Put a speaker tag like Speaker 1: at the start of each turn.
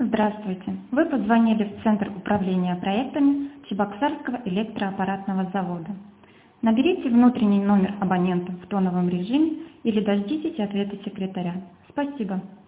Speaker 1: Здравствуйте. Вы позвонили в Центр управления проектами Чебоксарского электроаппаратного завода. Наберите внутренний номер абонента в тоновом режиме или дождитесь ответа секретаря. Спасибо.